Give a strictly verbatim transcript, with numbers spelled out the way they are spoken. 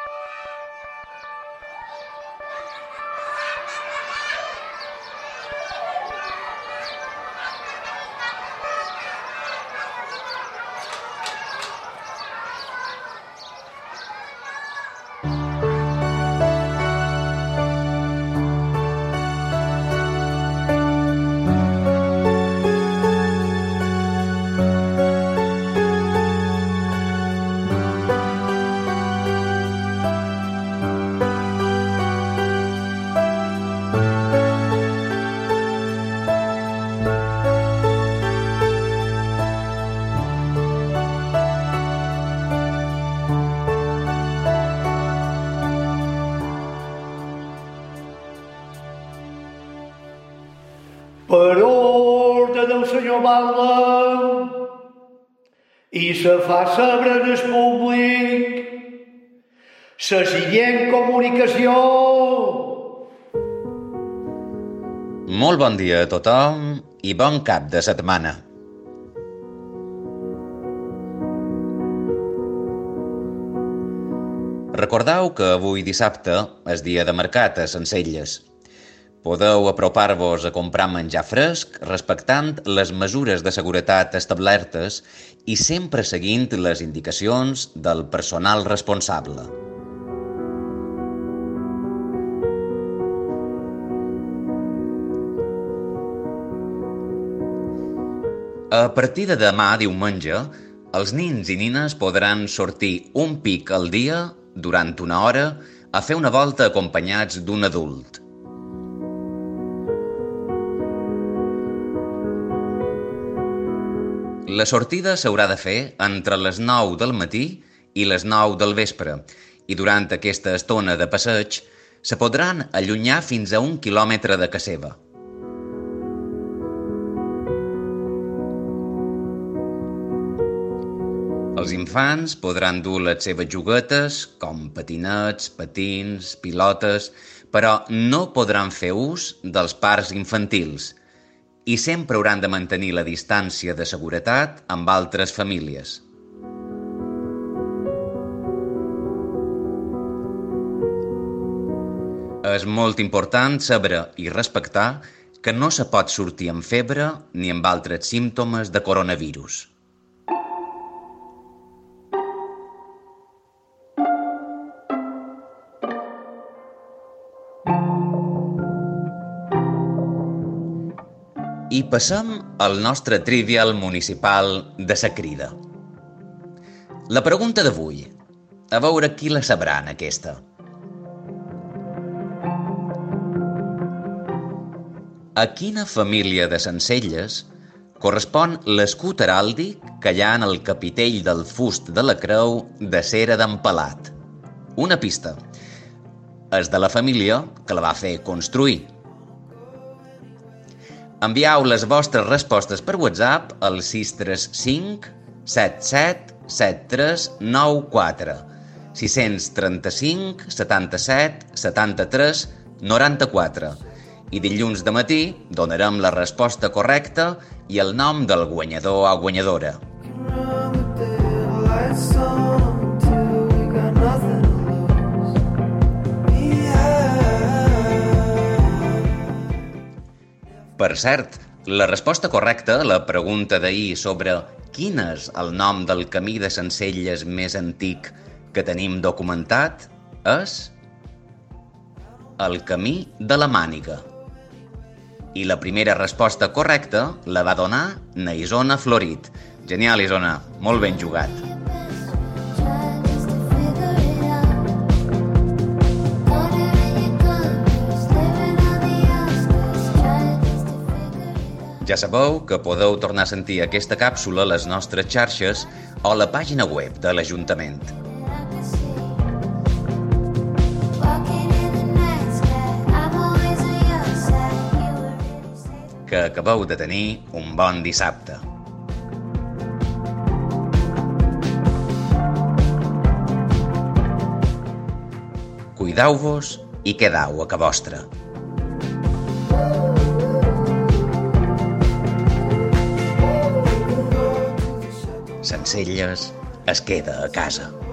Per ordre del senyor Balda i se fa saber en el públic la següent comunicació. Molt bon dia a tothom i bon cap de setmana. Recordeu que avui dissabte és dia de mercat a Sencelles. Podeu apropar-vos a comprar menjar fresc respectant les mesures de seguretat establertes i sempre seguint les indicacions del personal responsable. A partir de demà, diumenge, els nins i nines podran sortir un pic al dia, durant una hora, a fer una volta acompanyats d'un adult. La sortida s'haurà de fer entre les nou del matí i les nou del vespre i durant aquesta estona de passeig se podran allunyar fins a un quilòmetre de casa seva. Els infants podran dur les seves juguetes, com patinets, patins, pilotes, però no podran fer ús dels parcs infantils i sempre hauran de mantenir la distància de seguretat amb altres famílies. És molt important saber i respectar que no se pot sortir amb febre ni amb altres símptomes de coronavirus. I passem al nostre trivial municipal de sa crida. La pregunta d'avui, a veure qui la sabrà en aquesta. A quina família de Sencelles correspon l'escut heràldic que hi ha en el capitell del fust de la creu de cera d'Empalat? Una pista. És de la família que la va fer construir. Envieu les vostres respostes per WhatsApp al sis tres cinc set set set tres nou quatre, sis tres cinc setanta-set setanta-tres noranta-quatre i dilluns de matí donarem la resposta correcta i el nom del guanyador o guanyadora. Per cert, la resposta correcta a la pregunta d'ahir sobre quin és el nom del camí de Sencelles més antic que tenim documentat és el camí de la Màniga. I la primera resposta correcta la va donar na Isona Florit. Genial, Isona, molt ben jugat. Ja sabeu que podeu tornar a sentir aquesta càpsula a les nostres xarxes o a la pàgina web de l'Ajuntament. Que acabeu de tenir un bon dissabte. Cuideu-vos i quedau a ca vostra. Sencelles es queda a casa.